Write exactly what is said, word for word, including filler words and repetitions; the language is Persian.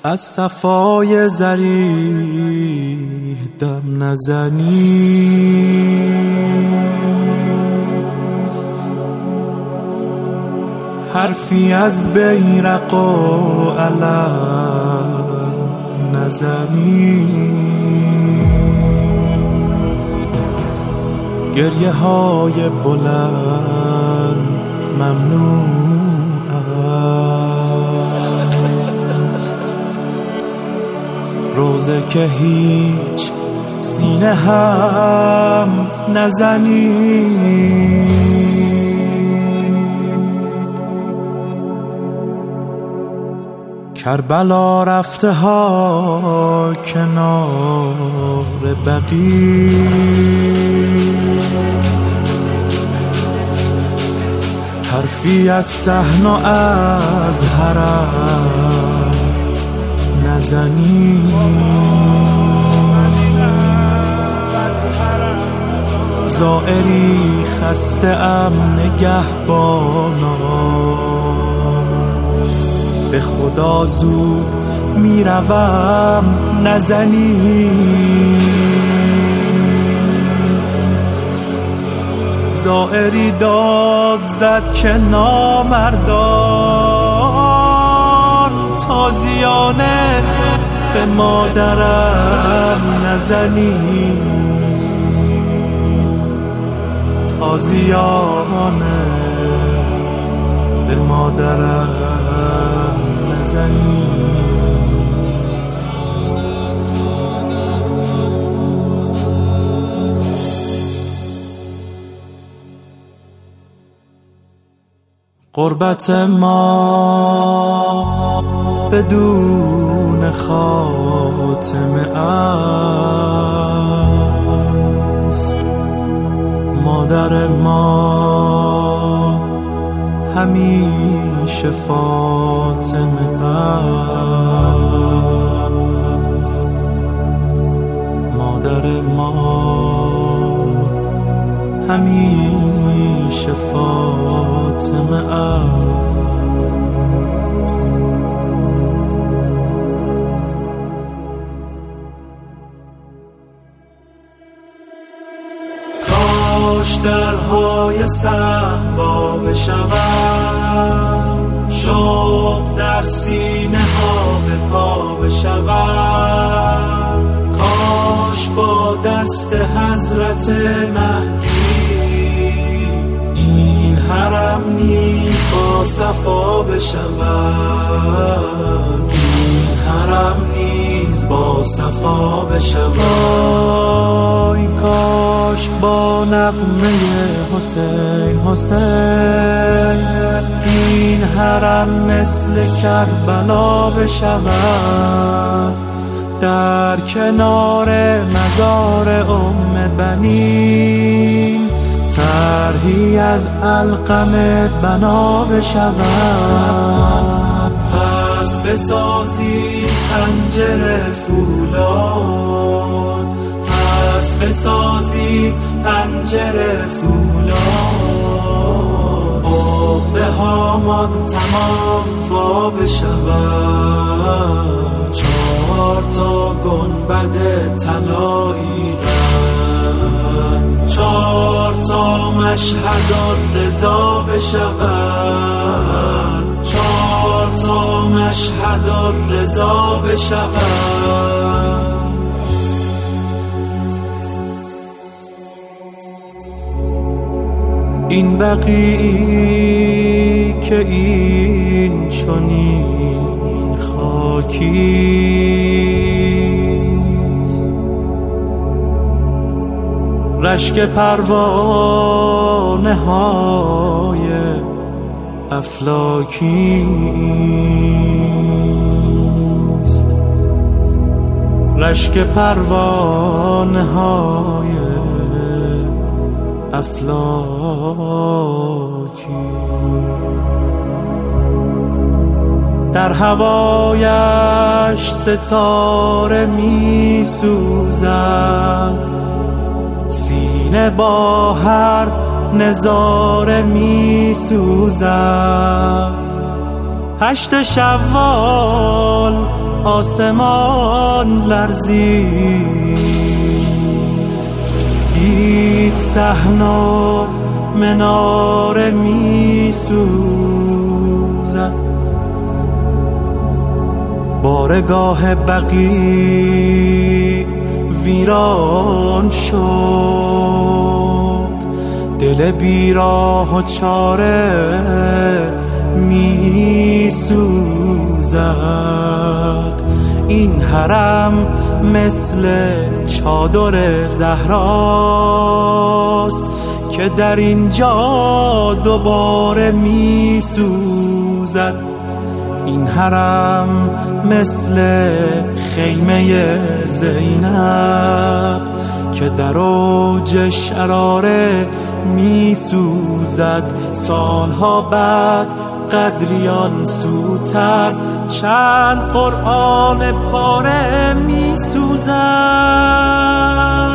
از صفای ضریح دم نزنی، حرفی از بیرق و علم نزنی، گریه های بلند ممنوع است، روزه که هیچ سینه هم نزنی. کربلا رفته ها کنار بقیع، حرفی از صحن و از حرم نزنی، زائری خسته ام نگهبانا، به خدا زود میروم نزنی، زائری داد زد که نامردان، تازیانه به مادرم نزنی، تازیانه به مادرم نزنی. غربت ما بدون خاتمه است، مادر ما همیشه فاطمه است، مادر ما همیشه فاطمه است. کاش درهای صحبا بشود، شوق در سینه ها به پا بشود، کاش با دست حضرت مهدی این حرم نیز با صفا بشود، این حرم نیز با صفا بشود. کاش با نغمه حسین حسین این حرم مثل کربلا بشود، در کنار مزار ام بنین طرحی از علقم بنا بشود. پس بسازی پنجره فولاد، پس بسازی پنجره فولاد، عقده هامان تمام وا بشود، چهار تا گنبد طلایی رنگ، چهار تا مشهد رضا بشود، چهار تا مشهد رضا بشود. این بقیعی که این چنین خاکیست، رشک پروانه های افلاکیست، رشک پروانه های افلاکی، در هوایش ستاره می سوزد، سینه با هر نظاره می سوزد، هشت شوال آسمان لرزید، دید صحن و مناره می سوزد. بارگاه بقیع ویران شد، دل بیراه و چاره می سوزد. این حرم مثل چادر زهراست که در اینجا دوباره می سوزد. این حرم مثل خیمه زینب که در اوج شراره می سوزد. سالها بعد قدریان سوتر چند قرآن پاره می سوزد.